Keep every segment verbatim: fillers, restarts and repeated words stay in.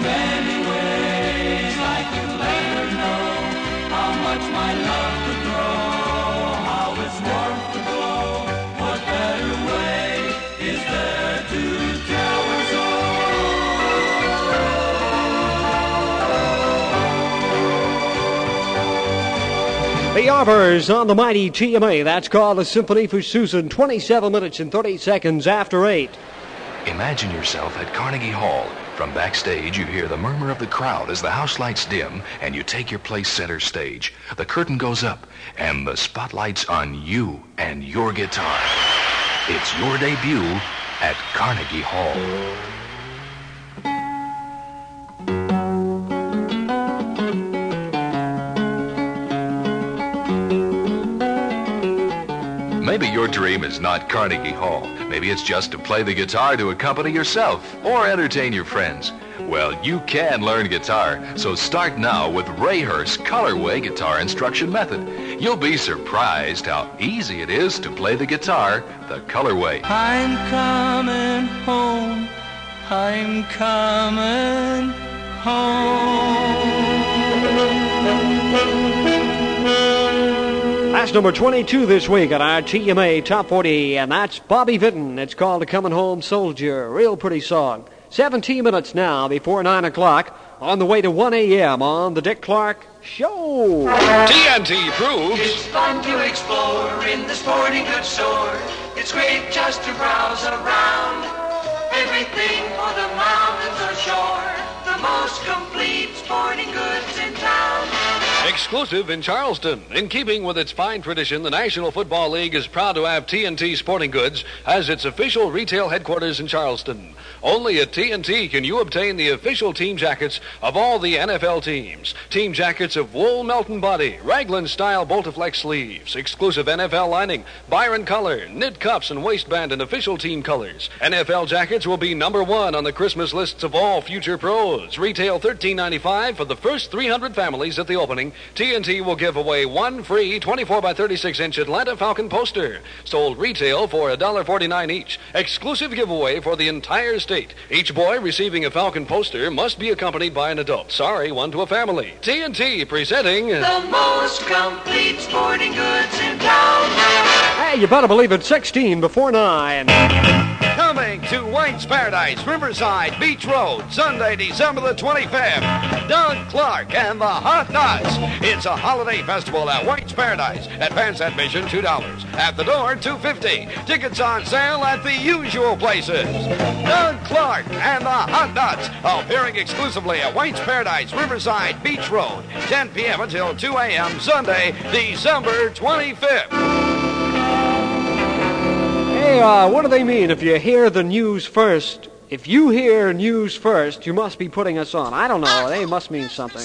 many ways I could let her know how much my love could grow, how its warmth could glow. What better way is there to tell her so? The Arbors on the mighty T M A. That's called a Symphony for Susan. twenty-seven minutes and thirty seconds after eight. Imagine yourself at Carnegie Hall. From backstage, you hear the murmur of the crowd as the house lights dim and you take your place center stage. The curtain goes up and the spotlight's on you and your guitar. It's your debut at Carnegie Hall. Maybe your dream is not Carnegie Hall. Maybe it's just to play the guitar to accompany yourself or entertain your friends. Well, you can learn guitar, so start now with Ray Hurst's Colorway Guitar Instruction Method. You'll be surprised how easy it is to play the guitar the Colorway. I'm coming home, I'm coming home. That's number twenty-two this week on our T M A Top forty, and that's Bobby Vinton. It's called "The Coming Home Soldier." Real pretty song. seventeen minutes now before nine o'clock, on the way to one a.m. on the Dick Clark Show. T N T proves It's fun to explore in the sporting goods store. It's great just to browse around. Everything for the mountains or shore. The most complete sporting goods in town. exclusive in Charleston. In keeping with its fine tradition, the National Football League is proud to have T N T Sporting Goods as its official retail headquarters in Charleston. Only at T N T can you obtain the official team jackets of all the N F L teams. Team jackets of wool Melton body, Raglan-style Boltaflex sleeves, exclusive N F L lining, Byron color, knit cuffs and waistband in official team colors. N F L jackets will be number one on the Christmas lists of all future pros. Retail thirteen ninety-five for the first three hundred families at the opening. T N T will give away one free twenty-four by thirty-six inch Atlanta Falcon poster. Sold retail for one dollar forty-nine each. Exclusive giveaway for the entire state. Each boy receiving a Falcon poster must be accompanied by an adult. Sorry, one to a family. T N T presenting the most complete sporting goods in town. Hey, you better believe it's sixteen before nine. Coming to White's Paradise, Riverside Beach Road, Sunday, December the twenty-fifth. Doug Clark and the Hot Nuts. It's a holiday festival at White's Paradise. Advance admission two dollars. At the door, two dollars and fifty cents. Tickets on sale at the usual places. Doug Clark and the Hot Nuts, appearing exclusively at White's Paradise, Riverside Beach Road, ten p.m. until two a.m. Sunday, December twenty-fifth. Hey, uh, what do they mean if you hear the news first? If you hear news first, you must be putting us on. I don't know. They must mean something.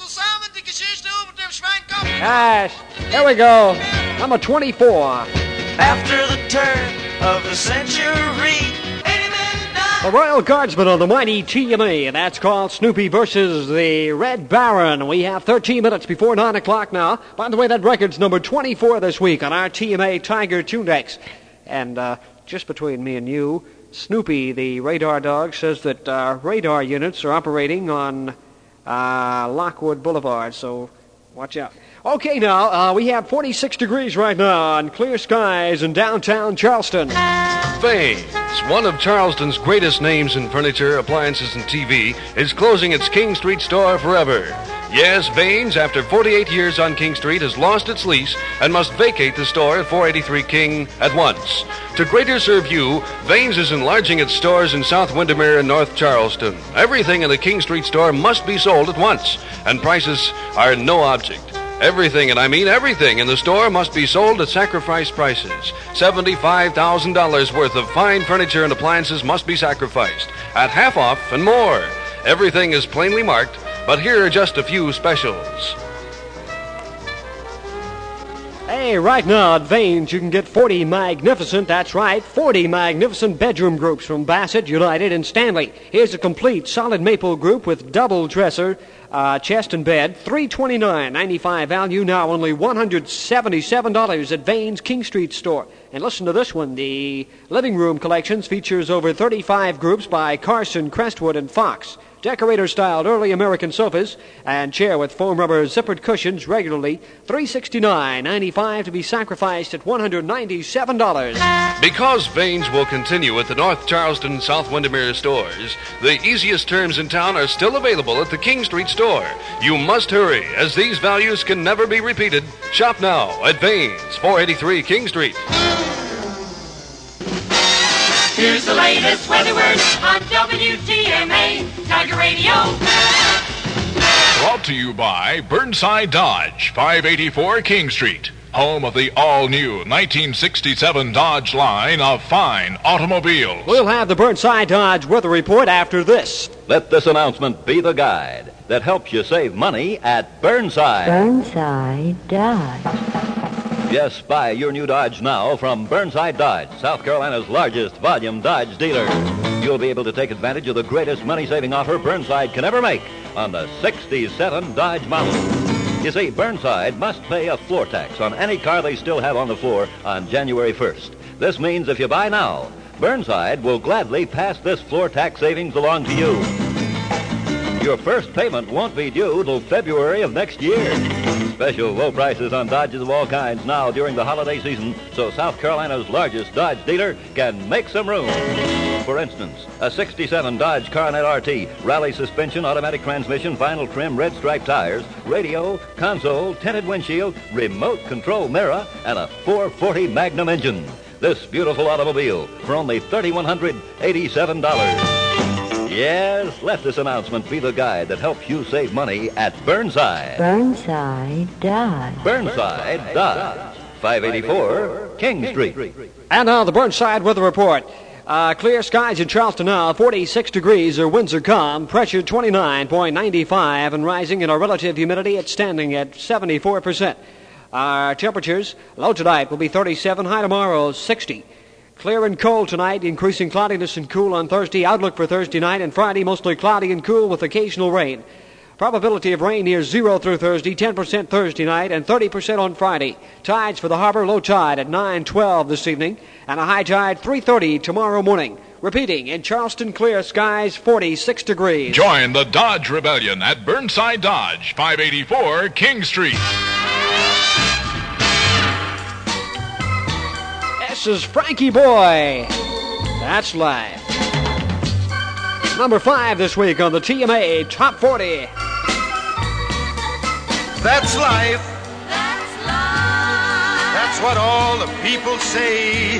Gosh, here we go. Number twenty-four. After the turn of the century, The Royal Guardsmen on the mighty T M A. That's called Snoopy versus the Red Baron. We have thirteen minutes before nine o'clock now. By the way, that record's number twenty-four this week on our T M A Tiger Tunex. And uh, just between me and you, Snoopy, the radar dog, says that uh, radar units are operating on uh, Lockwood Boulevard, so watch out. Okay, now, uh, we have forty-six degrees right now on clear skies in downtown Charleston. Vanes, one of Charleston's greatest names in furniture, appliances, and T V, is closing its King Street store forever. Yes, Vanes, after forty-eight years on King Street, has lost its lease and must vacate the store at four eighty-three King at once. To greater serve you, Vanes is enlarging its stores in South Windermere and North Charleston. Everything in the King Street store must be sold at once, and prices are no object. Everything, and I mean everything, in the store must be sold at sacrifice prices. seventy-five thousand dollars worth of fine furniture and appliances must be sacrificed, at half off and more. Everything is plainly marked, but here are just a few specials. Hey, right now at Vanes, you can get forty magnificent, that's right, forty magnificent bedroom groups from Bassett, United, and Stanley. Here's a complete solid maple group with double dresser, uh, chest and bed, three hundred twenty-nine dollars and ninety-five cents value, now only one hundred seventy-seven dollars at Vanes King Street store. And listen to this one, the living room collections features over thirty-five groups by Carson, Crestwood, and Fox. Decorator-styled early American sofas and chair with foam rubber zippered cushions regularly three hundred sixty-nine dollars and ninety-five cents to be sacrificed at one hundred ninety-seven dollars. Because Baines will continue at the North Charleston South Windermere stores, the easiest terms in town are still available at the King Street store. You must hurry, as these values can never be repeated. Shop now at Baines, four eighty-three King Street. Here's the latest weather word on W T M A Tiger Radio. Brought to you by Burnside Dodge, five eighty-four King Street, home of the all-new nineteen sixty-seven Dodge line of fine automobiles. We'll have the Burnside Dodge weather report after this. Let this announcement be the guide that helps you save money at Burnside. Burnside Dodge. Yes, buy your new Dodge now from Burnside Dodge, South Carolina's largest volume Dodge dealer. You'll be able to take advantage of the greatest money-saving offer Burnside can ever make on the sixty-seven Dodge model. You see, Burnside must pay a floor tax on any car they still have on the floor on January first. This means if you buy now, Burnside will gladly pass this floor tax savings along to you. Your first payment won't be due till February of next year. Special low prices on Dodges of all kinds now during the holiday season, so South Carolina's largest Dodge dealer can make some room. For instance, a sixty-seven Dodge Coronet R T, rally suspension, automatic transmission, vinyl trim, red stripe tires, radio, console, tinted windshield, remote control mirror, and a four forty Magnum engine. This beautiful automobile for only three thousand one hundred eighty-seven dollars. Yes, let this announcement be the guide that helps you save money at Burnside. Burnside Dodge. Burnside Dodge, five eighty-four King Street. And now the Burnside weather report. Uh, clear skies in Charleston now, forty-six degrees, or winds are calm, pressure twenty-nine point nine five, and rising in our relative humidity, it's standing at seventy-four percent. Our temperatures, low tonight will be thirty-seven, high tomorrow sixty. Clear and cold tonight, increasing cloudiness and cool on Thursday. Outlook for Thursday night and Friday, mostly cloudy and cool with occasional rain. Probability of rain near zero through Thursday, ten percent Thursday night, and thirty percent on Friday. Tides for the harbor, low tide at nine twelve this evening, and a high tide three thirty tomorrow morning. Repeating, in Charleston, clear skies, forty-six degrees. Join the Dodge Rebellion at Burnside Dodge, five eighty-four King Street. This is Frankie Boy. That's live. Number five this week on the T M A Top forty. That's life. That's life. That's what all the people say.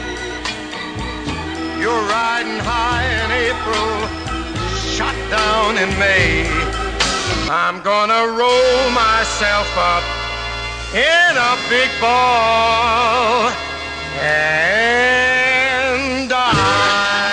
You're riding high in April, shot down in May. I'm gonna roll myself up in a big ball and die.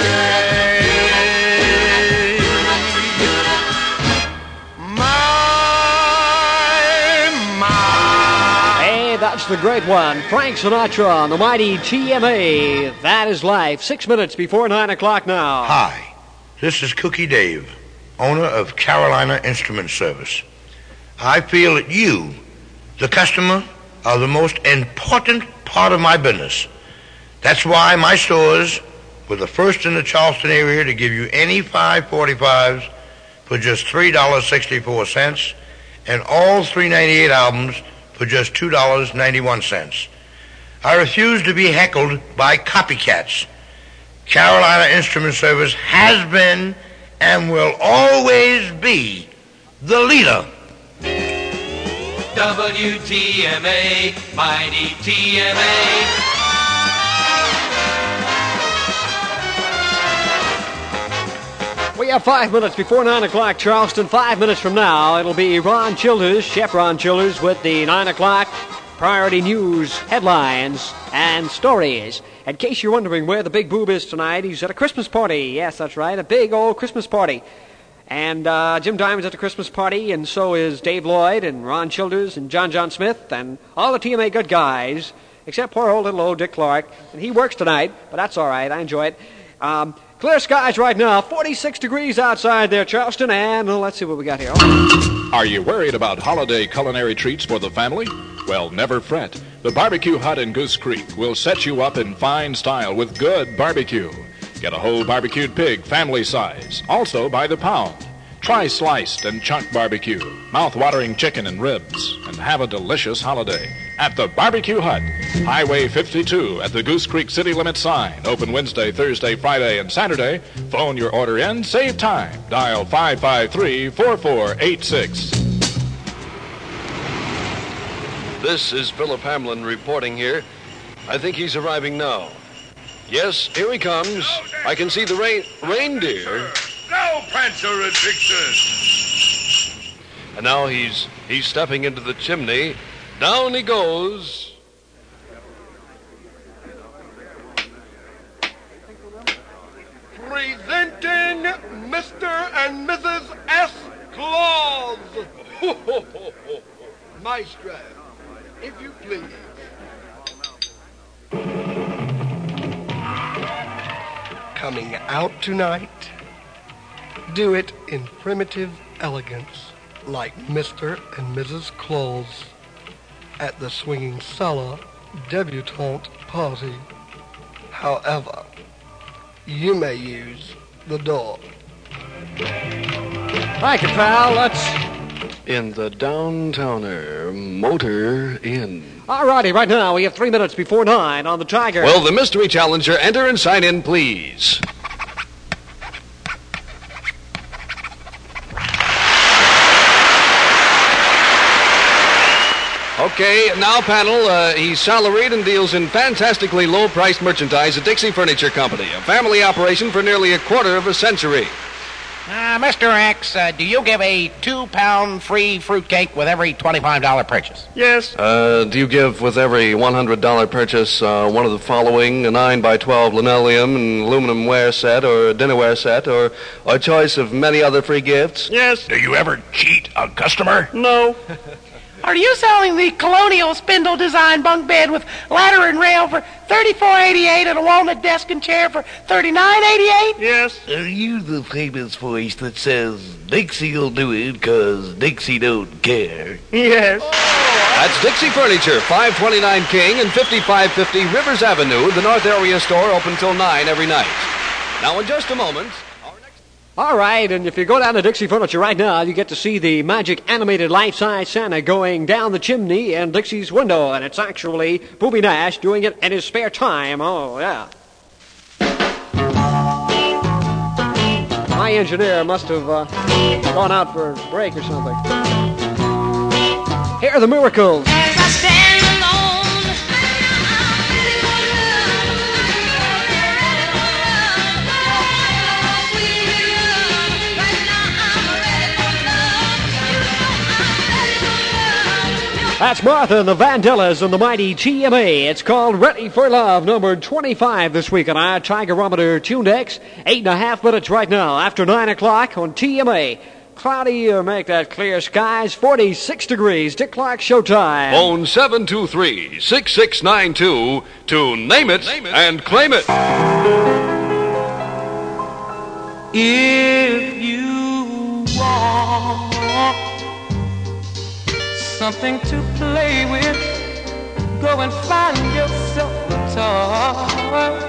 My, my. Hey, that's the great one. Frank Sinatra on the mighty T M A. That is life. Six minutes before nine o'clock now. Hi, this is Cookie Dave, owner of Carolina Instrument Service. I feel that you, the customer, are the most important part of my business. That's why my stores were the first in the Charleston area to give you any five forty-fives for just three dollars and sixty-four cents and all three ninety-eight albums for just two dollars and ninety-one cents. I refuse to be heckled by copycats. Carolina Instrument Service has been and will always be the leader. W T M A, mighty T M A. We have five minutes before nine o'clock, Charleston. Five minutes from now, it'll be Ron Childers, Chef Ron Childers, with the nine o'clock priority news headlines and stories. In case you're wondering where the big boob is tonight, he's at a Christmas party. Yes, that's right, a big old Christmas party. And uh, Jim Diamond's at the Christmas party, and so is Dave Lloyd and Ron Childers and John John Smith and all the T M A good guys, except poor old little old Dick Clark. And he works tonight, but that's all right. I enjoy it. Um, clear skies right now, forty-six degrees outside there, Charleston, and well, let's see what we got here. Are you worried about holiday culinary treats for the family? Well, never fret. The Barbecue Hut in Goose Creek will set you up in fine style with good barbecue. Get a whole barbecued pig, family size, also by the pound. Try sliced and chunk barbecue, mouth-watering chicken and ribs, and have a delicious holiday at the Barbecue Hut, Highway fifty-two at the Goose Creek City Limit sign. Open Wednesday, Thursday, Friday, and Saturday. Phone your order in. Save time. Dial five five three, four four eight six. This is Philip Hamlin reporting here. I think he's arriving now. Yes, here he comes. I can see the rain reindeer. No, Prancer and Vixen. And now he's he's stepping into the chimney. Down he goes. Presenting Mister and Missus S. Claus. Maestro, if you please. Coming out tonight, do it in primitive elegance, like Mister and Missus Claus at the Swinging Cellar debutante party. However, you may use the door. Thank you, pal. Let's... In the Downtowner Motor Inn. All righty, right now we have three minutes before nine on the Tiger. Well, the mystery challenger, enter and sign in, please. Okay, now, panel, uh, he's salaried and deals in fantastically low-priced merchandise at Dixie Furniture Company, a family operation for nearly a quarter of a century. Uh, Mister X, uh, do you give a two-pound free fruitcake with every twenty-five dollars purchase? Yes. Uh, do you give with every one hundred dollars purchase uh, one of the following, a nine by twelve linoleum and aluminum ware set or a dinnerware set or a choice of many other free gifts? Yes. Do you ever cheat a customer? No. Are you selling the colonial spindle design bunk bed with ladder and rail for thirty-four eighty-eight and a walnut desk and chair for thirty-nine eighty-eight? Yes. Are you the famous voice that says Dixie'll do it because Dixie don't care? Yes. That's Dixie Furniture, five twenty-nine King and fifty-five fifty Rivers Avenue, the North Area store, open till nine every night. Now, in just a moment... All right, and if you go down to Dixie Furniture right now, you get to see the magic animated life-size Santa going down the chimney in Dixie's window, and it's actually Booby Nash doing it in his spare time. Oh, yeah. My engineer must have uh, gone out for a break or something. Here are the Miracles. That's Martha and the Vandellas and the mighty T M A. It's called Ready for Love, number twenty-five this week on our Tigerometer Tunedex. Eight and a half minutes right now after nine o'clock on T M A. Cloudy or make that clear skies, forty-six degrees. Dick Clark Showtime. Phone seven two three, six six nine two to name it, name it and claim it. If you want something to play with, go and find yourself a toy.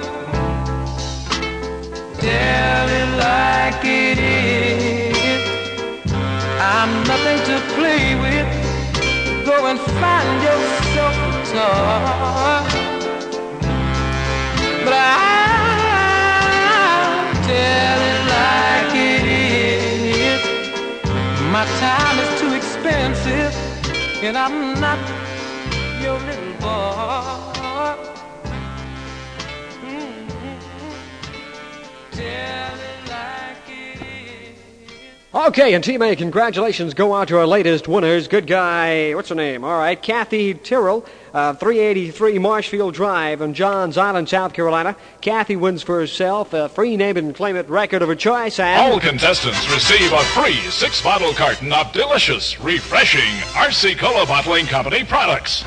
Tell it like it is. I'm nothing to play with. Go and find yourself a toy. But I'll tell it like it is. My time is too expensive, and I'm not your little boy. Mm-hmm. Tell it like it is. Okay, and Team A, congratulations go out to our latest winners. Good guy, what's her name? All right, Kathy Tyrrell, uh, three eighty-three Marshfield Drive in Johns Island, South Carolina. Kathy wins for herself a free name and claim it record of her choice. And all contestants receive a free six-bottle carton of delicious, refreshing R C Cola Bottling Company products.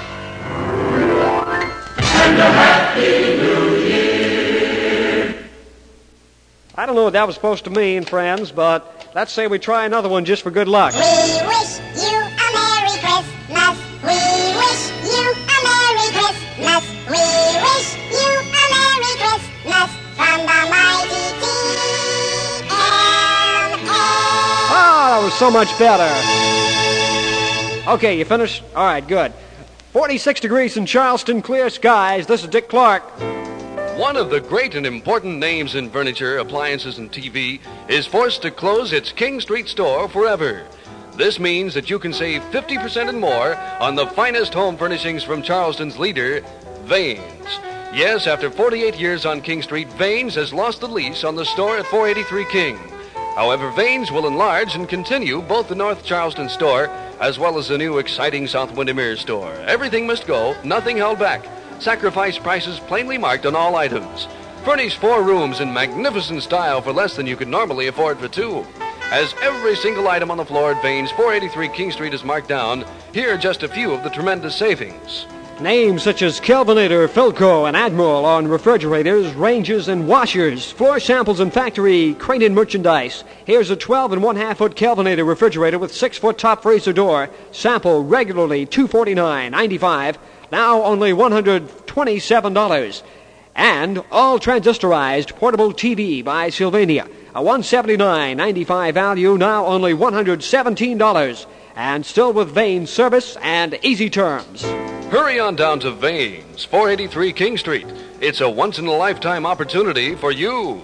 And a happy new year. I don't know what that was supposed to mean, friends, but let's say we try another one just for good luck. We wish you a Merry Christmas. We wish you a Merry Christmas. We wish you a Merry Christmas from the mighty T M A. All so much better. Okay, you finished? All right, good. forty-six degrees in Charleston, clear skies. This is Dick Clark. One of the great and important names in furniture, appliances, and T V is forced to close its King Street store forever. This means that you can save fifty percent and more on the finest home furnishings from Charleston's leader, Vanes. Yes, after forty-eight years on King Street, Vanes has lost the lease on the store at four eighty-three King. However, Vanes will enlarge and continue both the North Charleston store as well as the new exciting South Windermere store. Everything must go, nothing held back. Sacrifice prices plainly marked on all items. Furnish four rooms in magnificent style for less than you could normally afford for two. As every single item on the floor at Vanes, four eighty-three King Street is marked down, here are just a few of the tremendous savings. Names such as Kelvinator, Philco, and Admiral on refrigerators, ranges, and washers. Floor samples and factory Cranen merchandise. Here's a twelve and one half foot Kelvinator refrigerator with six foot top freezer door. Sample regularly two forty-nine ninety-five. Now only one hundred twenty-seven dollars. And all transistorized portable T V by Sylvania. A one seventy-nine ninety-five value, now only one hundred seventeen dollars. And still with Vanes service and easy terms. Hurry on down to Vanes, four eighty-three King Street. It's a once-in-a-lifetime opportunity for you.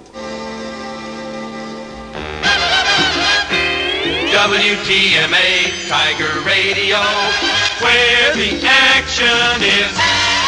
W T M A Tiger Radio, where the action is.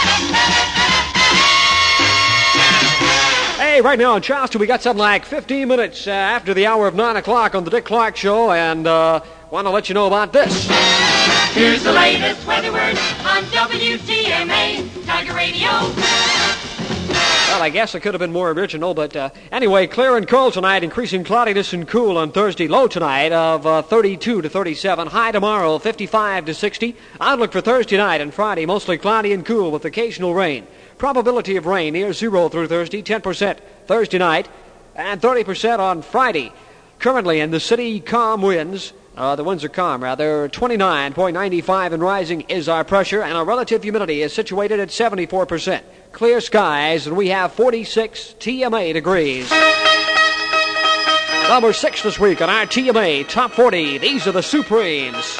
Hey, right now in Charleston, we got something like fifteen minutes uh, after the hour of nine o'clock on the Dick Clark Show, and uh, want to let you know about this. Here's the latest weather word on W T M A Tiger Radio. Well, I guess it could have been more original, but uh, anyway, clear and cold tonight, increasing cloudiness and cool on Thursday. Low tonight of uh, thirty-two to thirty-seven. High tomorrow, fifty-five to sixty. Outlook for Thursday night and Friday, mostly cloudy and cool with occasional rain. Probability of rain near zero through Thursday, ten percent Thursday night, and thirty percent on Friday. Currently in the city, calm winds. Uh, the winds are calm, rather. twenty-nine point nine five and rising is our pressure, and our relative humidity is situated at seventy-four percent. Clear skies, and we have forty-six T M A degrees. Number six this week on our T M A Top forty. These are the Supremes.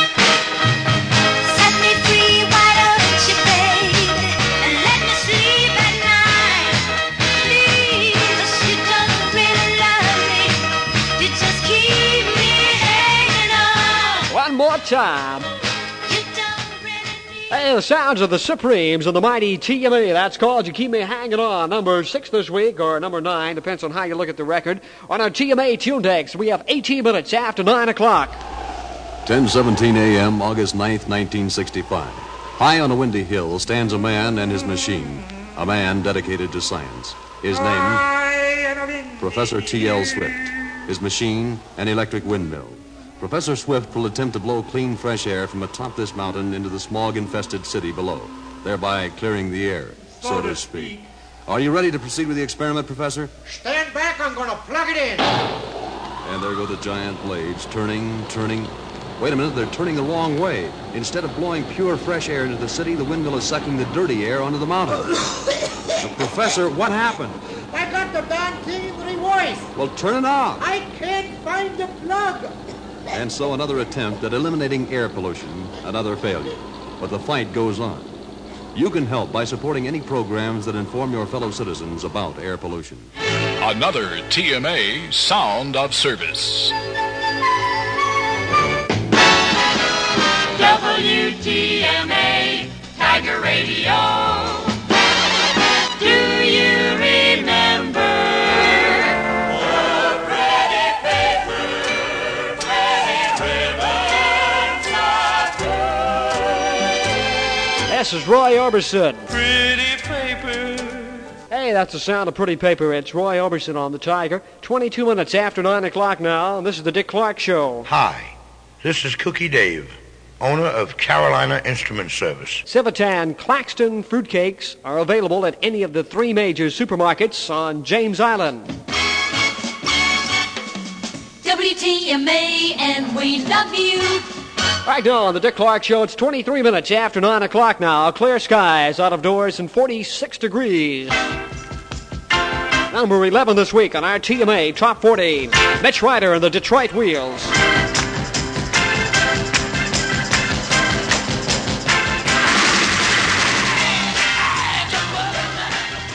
One more time. Hey, the sounds of the Supremes and the mighty T M A. That's called You Keep Me Hanging On. Number six this week, or number nine, depends on how you look at the record. On our T M A Tune Decks, we have eighteen minutes after nine o'clock. ten seventeen a.m., August ninth, nineteen sixty-five. High on a windy hill stands a man and his machine. A man dedicated to science. His name, Professor T L Swift. His machine, an electric windmill. Professor Swift will attempt to blow clean, fresh air from atop this mountain into the smog-infested city below, thereby clearing the air, so to speak. Are you ready to proceed with the experiment, Professor? Stand back, I'm going to plug it in. And there go the giant blades, turning, turning. Wait a minute, they're turning the wrong way. Instead of blowing pure, fresh air into the city, the windmill is sucking the dirty air onto the mountain. Now, Professor, what happened? I got the darn thing in reverse. Well, turn it off. I can't find the plug. And so another attempt at eliminating air pollution, another failure. But the fight goes on. You can help by supporting any programs that inform your fellow citizens about air pollution. Another T M A Sound of Service. W T M A Tiger Radio. Do you remember? This is Roy Orbison. Pretty paper. Hey, that's the sound of pretty paper. It's Roy Orbison on the Tiger. twenty-two minutes after nine o'clock now, and this is the Dick Clark Show. Hi, this is Cookie Dave, owner of Carolina Instrument Service. Civitan Claxton fruitcakes are available at any of the three major supermarkets on James Island. W T M A, and we love you. Right now on the Dick Clark Show, it's twenty-three minutes after nine o'clock now. Clear skies, out of doors, and forty-six degrees. Number eleven this week on our T M A Top forty. Mitch Ryder and the Detroit Wheels.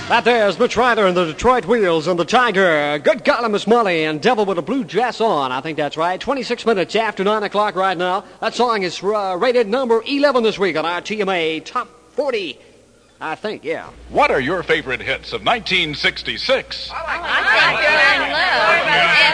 That there's Mitch Ryder and the Detroit Wheels and the Tiger. Good golly, Miss Molly and Devil with a Blue Dress On. I think that's right. twenty-six minutes after nine o'clock right now. That song is uh, rated number eleven this week on our T M A Top forty. I think, yeah. What are your favorite hits of nineteen sixty-six? I like You're in Love,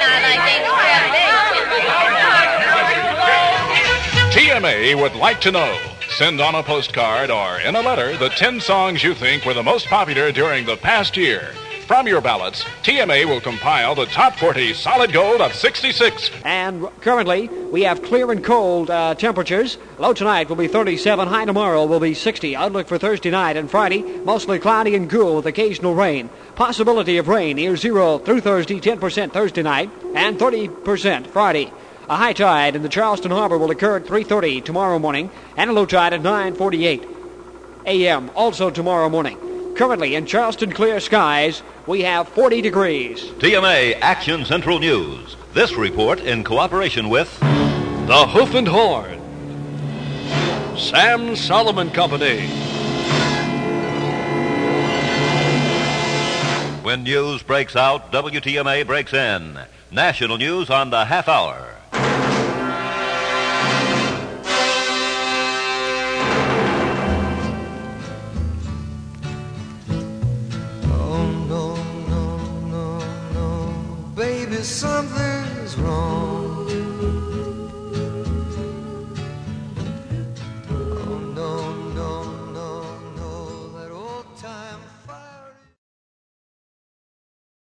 and I like T M A would like to know. Send on a postcard or in a letter the ten songs you think were the most popular during the past year. From your ballots, T M A will compile the top forty solid gold of sixty-six. And currently, we have clear and cold uh, temperatures. Low tonight will be thirty-seven. High tomorrow will be sixty. Outlook for Thursday night and Friday, mostly cloudy and cool with occasional rain. Possibility of rain near zero through Thursday, ten percent Thursday night, and thirty percent Friday. A high tide in the Charleston Harbor will occur at three thirty tomorrow morning, and a low tide at nine forty-eight a.m. also tomorrow morning. Currently in Charleston clear skies, we have forty degrees. T M A Action Central News. This report in cooperation with The Hoof and Horn, Sam Solomon Company. When news breaks out, W T M A breaks in. National news on the half hour. Something's wrong.